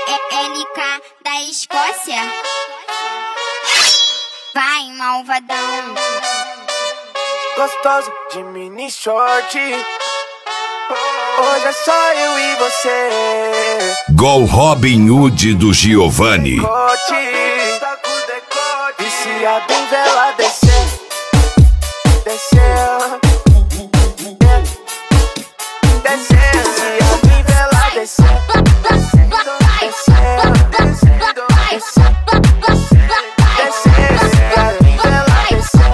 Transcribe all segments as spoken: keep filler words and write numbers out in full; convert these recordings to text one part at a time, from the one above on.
L K da Escócia. Vai, malvadão. Gostoso de mini short. Hoje é só eu e você. Gol Robin Hood do Giovanni. Viciado em vela descer, descer, descer. Viciado em vela descer, descer, descer, descer. Viciado em vela descer,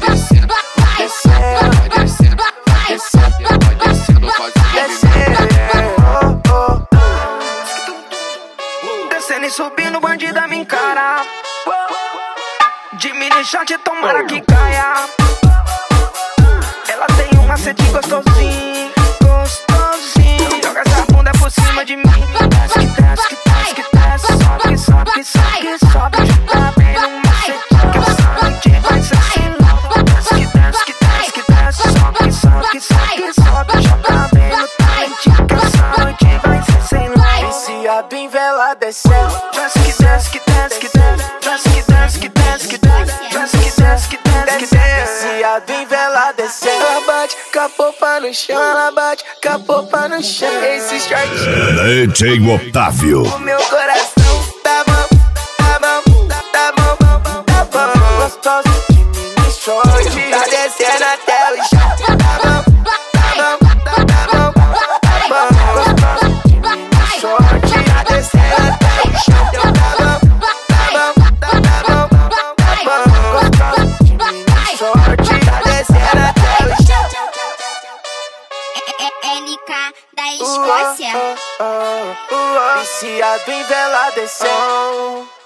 descer, descer. Descendo e subindo, bandida me encara. De mini short, tomara que caia. Ela tem um macete gostosinho, gostosinho. Joga essa bunda por cima de mim. Desce, que desce, que desce, que desce. Sobe, sobe, que sobe, que sobe. Joga bem no macete que essa noite vai ser sem louco. Desce, que desce, que desce, que desce. Sobe, que sobe, que sobe, que sobe. Joga bem no talento que essa noite vai ser sem louco. Viciado em vela descer. Desce, que desce, que desce, que desce. Desce, que desce, que desce, que desce. Desce, que desce, que desce, que desce. Viciado em vela descer. Ela bate com a popa no chão. Ela bate com a popa no chão. Esse shortinho D J Otávio. o meu coração tá bom, tá bom, tá bom, tá bom. Gostoso de mini short. Tá descendo até o chão. Tá bom, tá bom, tá bom, tá bom. Gostoso de mini short. Tá descendo até o chão. Tá bom, tá bom, tá bom, tá bom. Gostoso de mini short. Tá descendo até o chão. L K da Escócia. Viciado em vela descer.